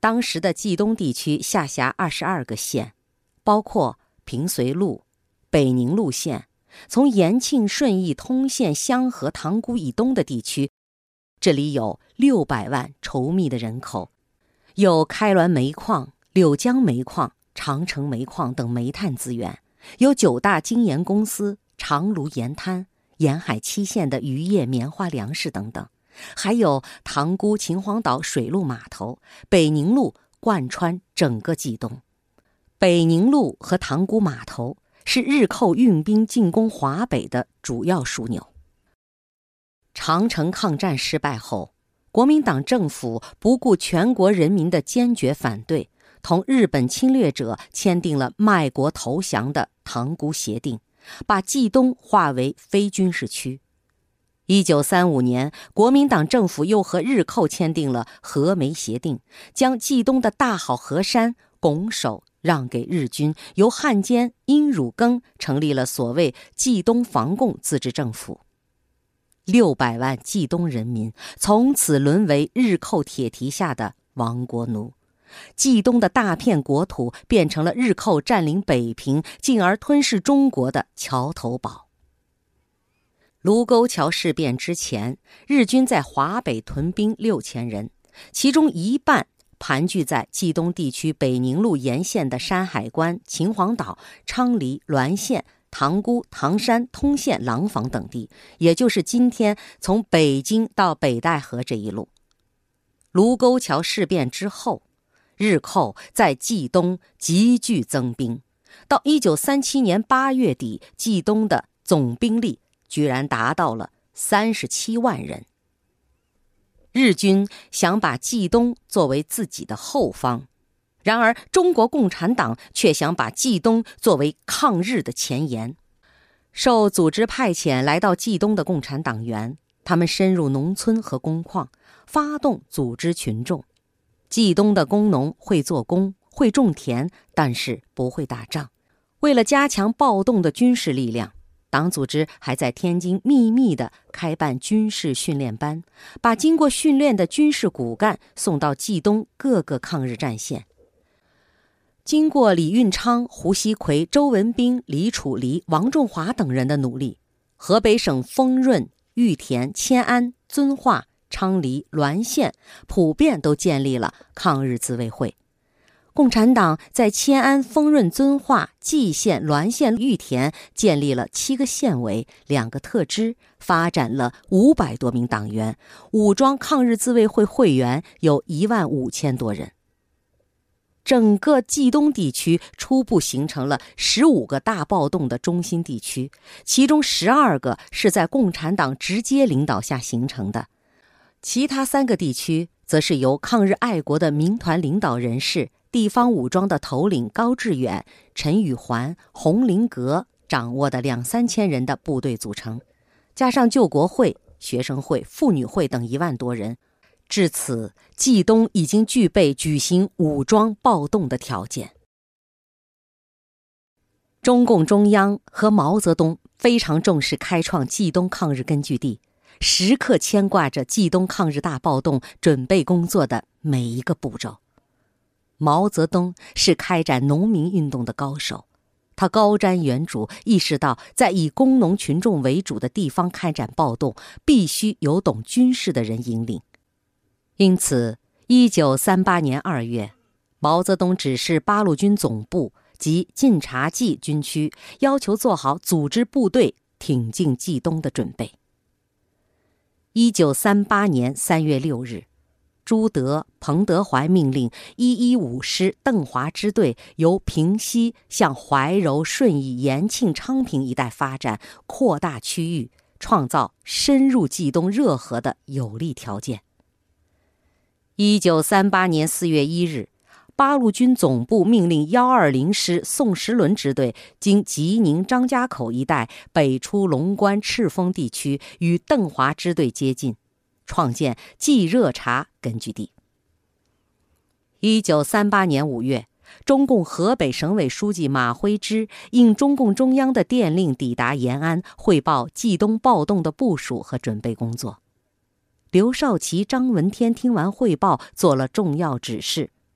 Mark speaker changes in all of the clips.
Speaker 1: 当时的冀东地区下辖22个县，包括平绥路、北宁路县，从延庆、顺义、通县、香河、塘沽以东的地区，这里有600万稠密的人口，有开滦煤矿、柳江煤矿、长城煤矿等煤炭资源，有9大精盐公司、长芦盐滩、沿海7县的渔业、棉花、粮食等等，还有塘沽、秦皇岛水陆码头，北宁路贯穿整个冀东。北宁路和塘沽码头是日寇运兵进攻华北的主要枢纽。长城抗战失败后，国民党政府不顾全国人民的坚决反对，同日本侵略者签订了卖国投降的塘沽协定，把冀东划为非军事区。1935年，国民党政府又和日寇签订了和美协定，将冀东的大好河山拱手让给日军，由汉奸殷汝耕成立了所谓冀东防共自治政府。600万冀东人民从此沦为日寇铁蹄下的亡国奴，冀东的大片国土变成了日寇占领北平，进而吞噬中国的桥头堡。卢沟桥事变之前，日军在华北屯兵6000人，其中一半盘踞在冀东地区北宁路沿线的山海关、秦皇岛、昌黎、滦县、塘沽、唐山、通县、廊坊等地，也就是今天从北京到北戴河这一路。卢沟桥事变之后，日寇在冀东急剧增兵，到1937年8月底，冀东的总兵力居然达到了37万人。日军想把冀东作为自己的后方，然而中国共产党却想把冀东作为抗日的前沿。受组织派遣来到冀东的共产党员，他们深入农村和工矿，发动组织群众。冀东的工农会做工，会种田，但是不会打仗。为了加强暴动的军事力量，党组织还在天津秘密地开办军事训练班，把经过训练的军事骨干送到冀东各个抗日战线。经过李运昌、胡锡奎、周文彬、李楚黎、王仲华等人的努力，河北省丰润、玉田、迁安、遵化、昌黎、滦县普遍都建立了抗日自卫会。共产党在迁安、丰润、遵化、蓟县、滦县、玉田建立了7个县委、2个特支，发展了500多名党员，武装抗日自卫会会员有15000多人。整个冀东地区初步形成了15个大暴动的中心地区，其中12个是在共产党直接领导下形成的，其他3个地区则是由抗日爱国的民团领导人士、地方武装的头领高志远、陈宇环、洪林阁掌握的2-3千人的部队组成，加上救国会、学生会、妇女会等1万多人。至此，冀东已经具备举行武装暴动的条件。中共中央和毛泽东非常重视开创冀东抗日根据地，时刻牵挂着冀东抗日大暴动准备工作的每一个步骤。毛泽东是开展农民运动的高手，他高瞻远瞩，意识到在以工农群众为主的地方开展暴动，必须有懂军事的人引领。因此1938年2月，毛泽东指示八路军总部及晋察冀军区，要求做好组织部队挺进冀东的准备。1938年3月6日，朱德、彭德怀命令115师邓华支队由平西向怀柔、顺义、延庆、昌平一带发展，扩大区域，创造深入冀东热河的有利条件。1938年4月1日，八路军总部命令120师宋时轮支队经吉宁、张家口一带北出龙关、赤峰地区，与邓华支队接近，创建冀热察根据地。1938年5月，中共河北省委书记马辉之应中共中央的电令抵达延安，汇报冀东暴动的部署和准备工作。刘少奇、张闻天听完汇报，做了重要指示，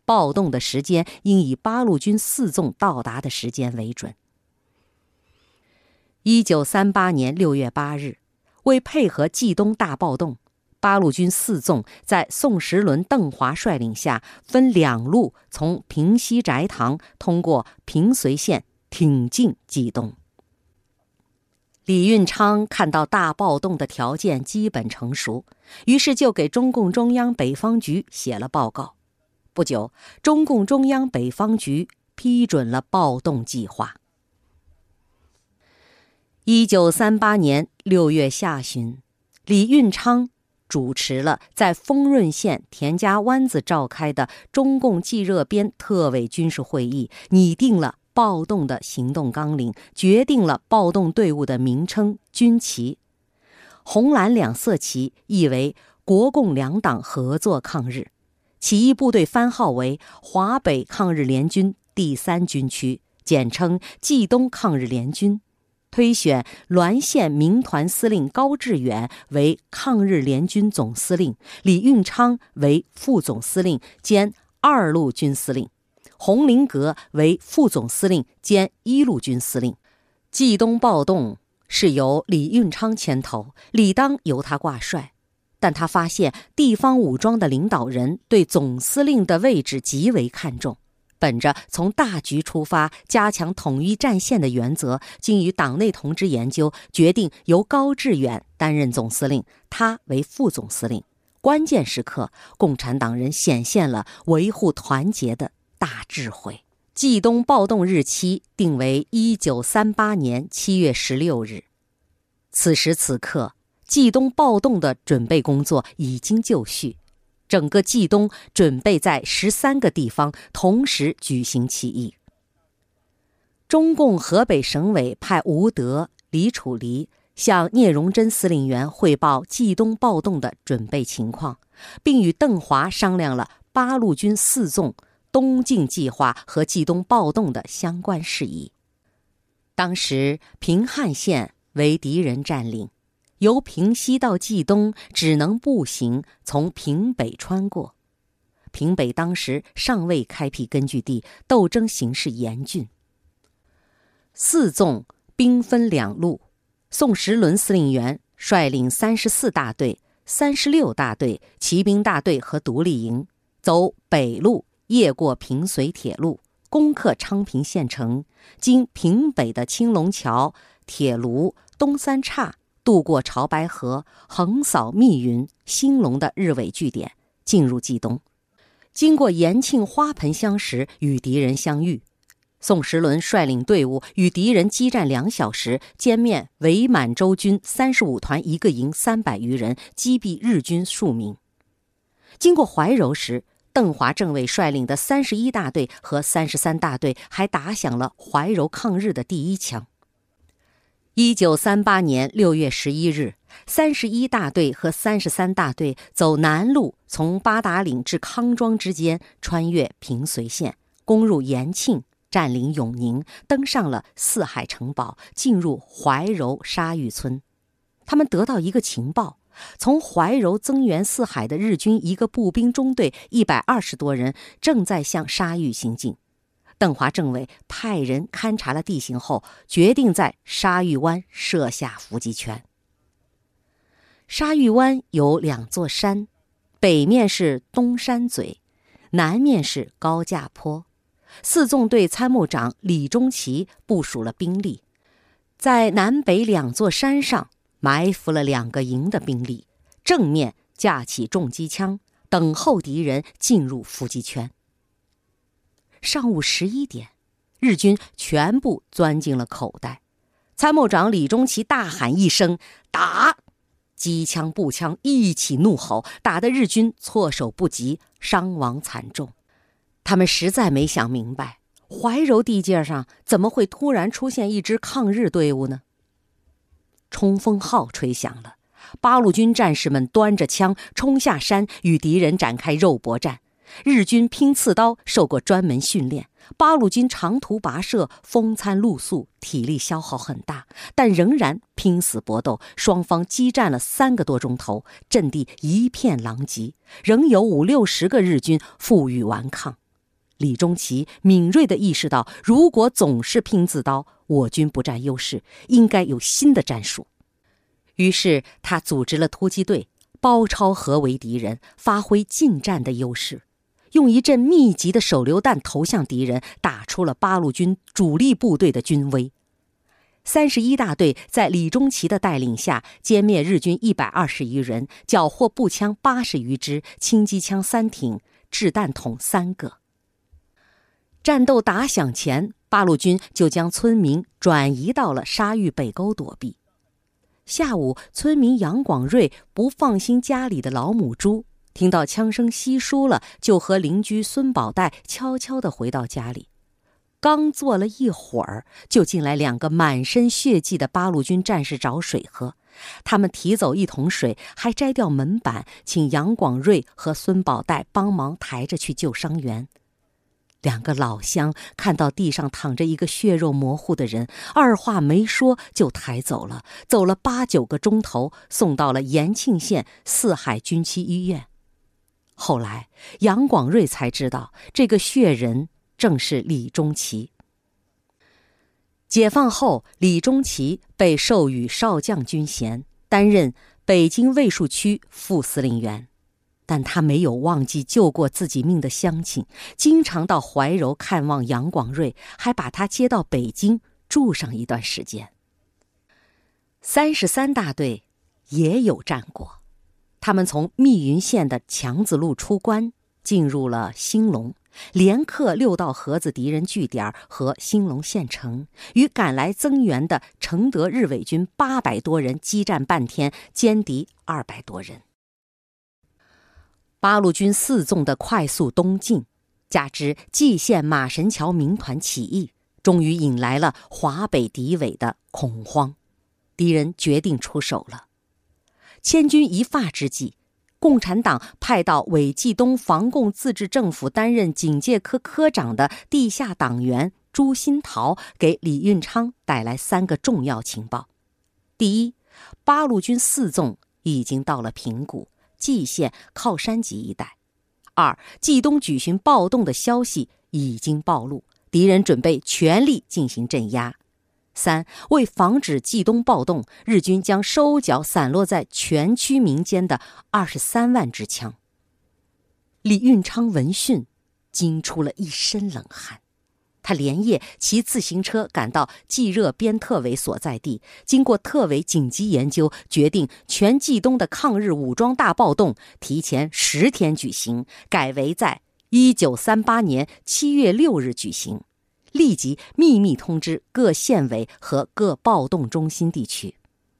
Speaker 1: 暴动的时间应以八路军四纵到达的时间为准。1938年6月8日，为配合冀东大暴动，八路军四纵在宋时轮、邓华率领下，分两路从平西翟塘通过平绥县挺进冀东。李运昌看到大暴动的条件基本成熟，于是就给中共中央北方局写了报告。不久，中共中央北方局批准了暴动计划。1938年6月下旬，李运昌主持了在丰润县田家湾子召开的中共冀热边特委军事会议，拟定了暴动的行动纲领，决定了暴动队伍的名称、军旗。红蓝两色旗意为国共两党合作抗日。起义部队番号为华北抗日联军第3军区，简称冀东抗日联军。推选滦县民团司令高志远为抗日联军总司令，李运昌为副总司令兼2路军司令，洪林阁为副总司令兼1路军司令。冀东暴动是由李运昌牵头，理当由他挂帅。但他发现地方武装的领导人对总司令的位置极为看重，本着从大局出发，加强统一战线的原则，经与党内同志研究，决定由高志远担任总司令，他为副总司令。关键时刻，共产党人显现了维护团结的大智慧。冀东暴动日期定为1938年7月16日。此时此刻，冀东暴动的准备工作已经就绪，整个冀东准备在13个地方同时举行起义。中共河北省委派吴德、李楚黎向聂荣臻司令员汇报冀东暴动的准备情况，并与邓华商量了八路军四纵东进计划和冀东暴动的相关事宜。当时平汉县为敌人占领，由平西到冀东只能步行从平北穿过。平北当时尚未开辟根据地，斗争形势严峻。四纵兵分两路，宋时轮司令员率领34大队、36大队、骑兵大队和独立营，走北路，越过平绥铁路，攻克昌平县城，经平北的青龙桥、铁炉、东三岔，渡过潮白河，横扫密云、兴隆的日伪据点，进入冀东。经过延庆花盆乡时，与敌人相遇。宋时轮率领队伍与敌人激战2小时，歼灭伪满洲军35团1个营300余人，击毙日军数名。经过怀柔时，邓华政委率领的31大队和33大队还打响了怀柔抗日的第一枪。1938年6月11日，31大队和33大队走南路，从八达岭至康庄之间，穿越平绥县，攻入延庆，占领永宁，登上了四海城堡，进入怀柔沙峪村。他们得到一个情报，从怀柔增援四海的日军一个步兵中队120多人正在向沙峪行进。邓华政委派人勘察了地形后，决定在沙峪湾设下伏击圈。沙峪湾有2座山，北面是东山嘴，南面是高架坡。四纵队参谋长李中奇部署了兵力，在南北2座山上埋伏了2个营的兵力，正面架起重机枪，等候敌人进入伏击圈。上午11点，日军全部钻进了口袋。参谋长李中奇大喊一声“打”，机枪步枪一起怒吼，打得日军措手不及，伤亡惨重。他们实在没想明白，怀柔地界上怎么会突然出现一支抗日队伍呢？冲锋号吹响了，八路军战士们端着枪冲下山，与敌人展开肉搏战。日军拼刺刀受过专门训练，八路军长途跋涉，风餐露宿，体力消耗很大，但仍然拼死搏斗。双方激战了3个多钟头，阵地一片狼藉，仍有50-60个日军负隅顽抗。 李宗奇敏锐地意识到，如果总是拼刺刀，我军不占优势，应该有新的战术。于是他组织了突击队，包抄合围敌人，发挥近战的优势，用一阵密集的手榴弹投向敌人，打出了八路军主力部队的军威。31大队在李宗奇的带领下，歼灭日军120余人，缴获步枪80余支，轻机枪3挺，掷弹筒3个。战斗打响前，八路军就将村民转移到了沙峪北沟躲避。下午，村民杨广瑞不放心家里的老母猪，听到枪声稀疏了，就和邻居孙宝岱悄悄地回到家里。刚坐了一会儿，就进来2个满身血迹的八路军战士找水喝。他们提走1桶水，还摘掉门板，请杨广瑞和孙宝岱帮忙抬着去救伤员。2个老乡看到地上躺着一个血肉模糊的人，二话没说就抬走了，走了8、9个钟头，送到了延庆县四海军区医院。后来杨广瑞才知道，这个血人正是李宗奇。解放后，李宗奇被授予少将军衔，担任北京卫戍区副司令员。但他没有忘记救过自己命的乡亲，经常到怀柔看望杨广瑞，还把他接到北京住上一段时间。33大队也有战果，他们从密云县的强子路出关，进入了兴隆，连克6道河子敌人据点和兴隆县城，与赶来增援的承德日伪军800多人激战半天，歼敌200多人。八路军4纵的快速东进，加之蓟县马神桥民团起义，终于引来了华北敌伪的恐慌，敌人决定出手了。千钧一发之际，共产党派到伪冀东防共自治政府担任警戒科科长的地下党员朱新桃给李运昌带来3个重要情报。第一，八路军4纵已经到了平谷、蓟县靠山集一带。2，冀东举行暴动的消息已经暴露，敌人准备全力进行镇压。3，为防止冀东暴动，日军将收缴散落在全区民间的23万支枪。李运昌闻讯，惊出了一身冷汗。他连夜骑自行车赶到冀热边特委所在地，经过特委紧急研究，决定全冀东的抗日武装大暴动提前10天举行，改为在1938年7月6日举行，立即秘密通知各县委和各暴动中心地区。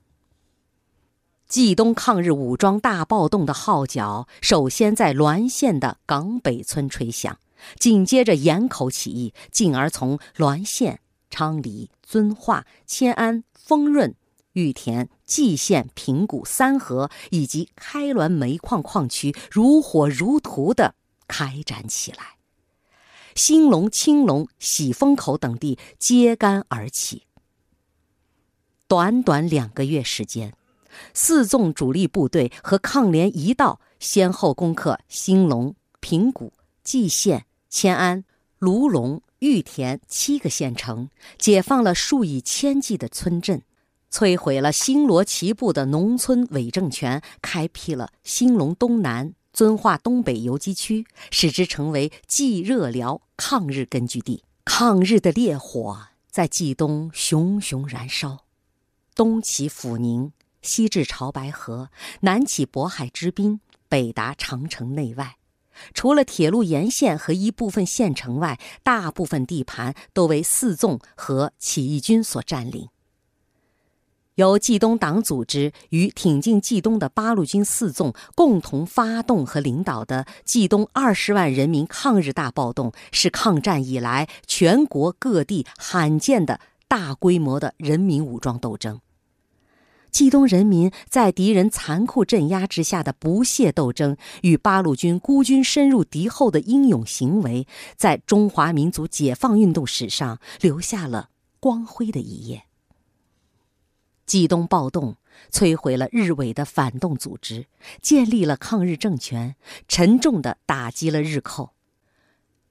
Speaker 1: 冀东抗日武装大暴动的号角首先在滦县的岗北村吹响，紧接着盐口起义，进而从滦县、昌黎、遵化、迁安、丰润、玉田、蓟县、平谷、三河以及开滦煤矿矿区如火如荼地开展起来。兴隆、青隆、喜峰口等地揭竿而起。短短2个月时间，4纵主力部队和抗联一道先后攻克兴隆、平谷、蓟县、迁安、卢龙、玉田7个县城，解放了数以千计的村镇，摧毁了新罗旗部的农村伪政权，开辟了兴隆东南、遵化东北游击区，使之成为冀热辽抗日根据地。抗日的烈火在冀东熊熊燃烧，东起阜宁，西至潮白河，南起渤海之滨，北达长城内外。除了铁路沿线和一部分县城外，大部分地盘都为4纵和起义军所占领。由冀东党组织与挺进冀东的八路军4纵共同发动和领导的冀东20万人民抗日大暴动，是抗战以来全国各地罕见的大规模的人民武装斗争。冀东人民在敌人残酷镇压之下的不懈斗争，与八路军孤军深入敌后的英勇行为，在中华民族解放运动史上留下了光辉的一页。冀东暴动摧毁了日伪的反动组织，建立了抗日政权，沉重地打击了日寇。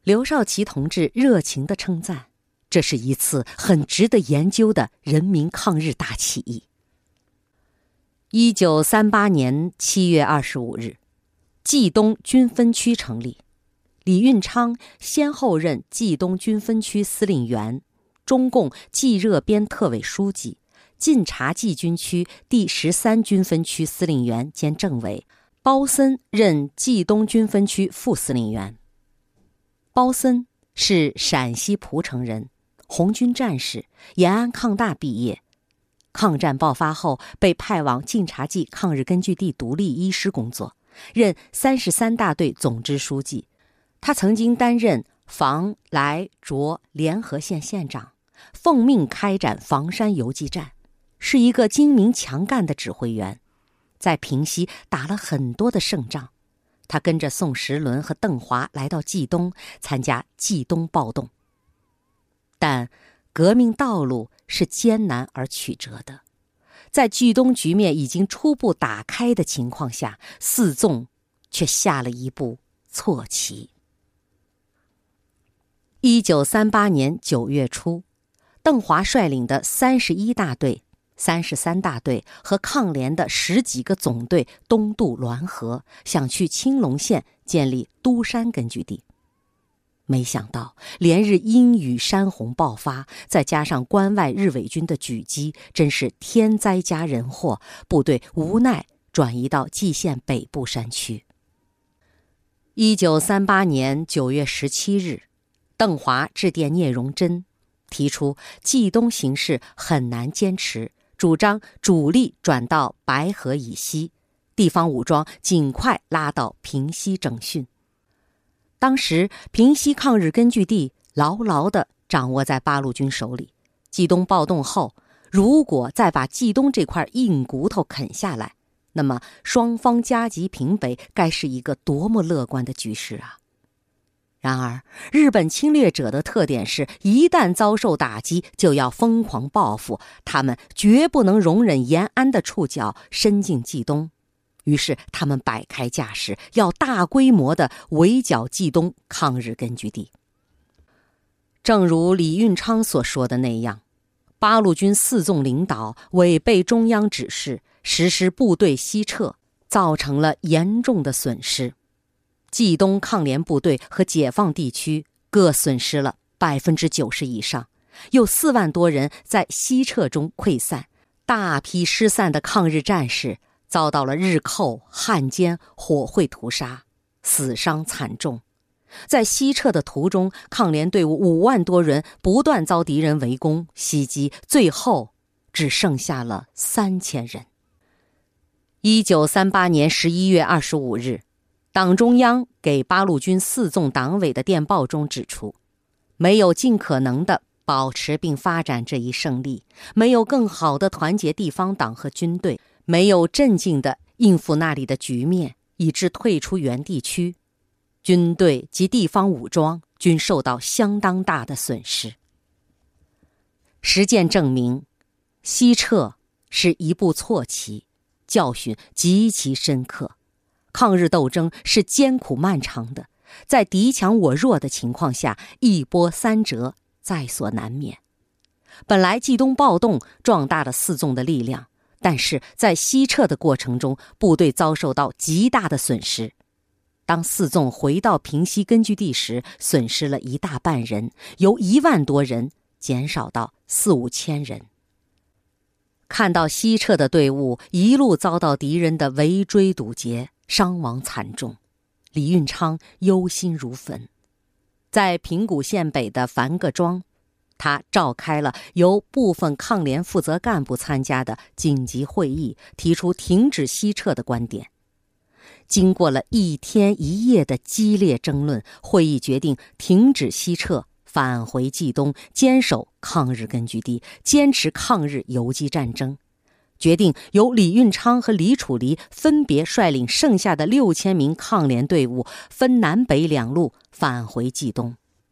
Speaker 1: 刘少奇同志热情地称赞，这是一次很值得研究的人民抗日大起义。1938年7月25日，冀东军分区成立，李运昌先后任冀东军分区司令员、中共冀热边特委书记、晋察冀军区第13军分区司令员兼政委，包森任冀东军分区副司令员。包森是陕西蒲城人，红军战士，延安抗大毕业。抗战爆发后，被派往晋察冀抗日根据地独立医师工作，任33大队总支书记。他曾经担任防、莱、涿联合县县长，奉命开展房山游击战，是一个精明强干的指挥员，在平西打了很多的胜仗。他跟着宋时轮和邓华来到冀东，参加冀东暴动。但革命道路是艰难而曲折的，在冀东局面已经初步打开的情况下，四纵却下了一步错棋。1938年9月初，邓华率领的31大队、33大队和抗联的10几个总队东渡滦河，想去青龙县建立都山根据地。没想到连日阴雨山洪爆发，再加上关外日伪军的狙击，真是天灾加人祸，部队无奈转移到蓟县北部山区。1938年9月17日，邓华致电聂荣臻，提出冀东形势很难坚持，主张主力转到白河以西，地方武装尽快拉到平西整训。当时平西抗日根据地牢牢地掌握在八路军手里，冀东暴动后，如果再把冀东这块硬骨头啃下来，那么双方夹击平北该是一个多么乐观的局势啊！然而日本侵略者的特点是，一旦遭受打击就要疯狂报复，他们绝不能容忍延安的触角伸进冀东。于是他们摆开架势，要大规模地围剿冀东抗日根据地。正如李运昌所说的那样，八路军四纵领导违背中央指示，实施部队西撤，造成了严重的损失。冀东抗联部队和解放地区各损失了90%以上，有4万多人在西撤中溃散，大批失散的抗日战士遭到了日寇、汉奸、火会屠杀，死伤惨重。在西撤的途中，抗联队伍5万多人不断遭敌人围攻、袭击，最后只剩下了3000人。1938年11月25日，党中央给八路军四纵党委的电报中指出，没有尽可能地保持并发展这一胜利，没有更好地团结地方党和军队，没有镇静地应付那里的局面，以致退出原地区，军队及地方武装均受到相当大的损失。实践证明，西撤是一步错棋，教训极其深刻。抗日斗争是艰苦漫长的，在敌强我弱的情况下，一波三折在所难免。本来冀东暴动壮大了四纵的力量，但是在西撤的过程中，部队遭受到极大的损失。当四纵回到平西根据地时，损失了1大半人，由1万多人减少到4、5千人。看到西撤的队伍一路遭到敌人的围追堵截，伤亡惨重，李运昌忧心如焚。在平谷县北的樊各庄，他召开了由部分抗联负责干部参加的紧急会议，提出停止西撤的观点。经过了1天1夜的激烈争论，会议决定停止西撤，返回冀东，坚守抗日根据地，坚持抗日游击战争。决定由李运昌和李楚黎分别率领剩下的6000名抗联队伍，分南北2路返回冀东。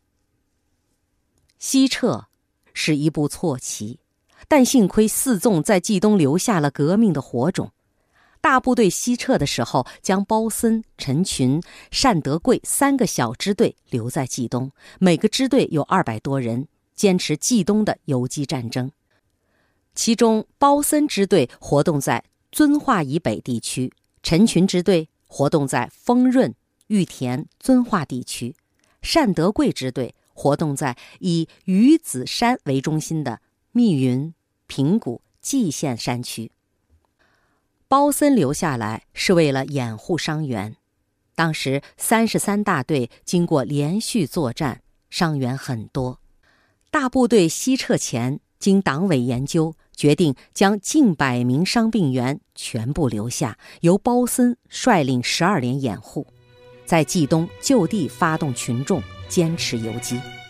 Speaker 1: 西撤是一步错棋，但幸亏四纵在冀东留下了革命的火种。 大部队西撤的时候，将包森、陈群、单德贵3个小支队留在冀东，每个支队有200多人，坚持冀东的游击战争。其中包森支队活动在遵化以北地区，陈群支队活动在丰润、玉田、遵化地区，单德贵支队活动在以鱼子山为中心的密云、平谷、蓟县山区。包森留下来是为了掩护伤员。当时33大队经过连续作战，伤员很多。大部队西撤前，经党委研究，决定将近100名伤病员全部留下，由包森率领12连掩护，在冀东就地发动群众，坚持游击。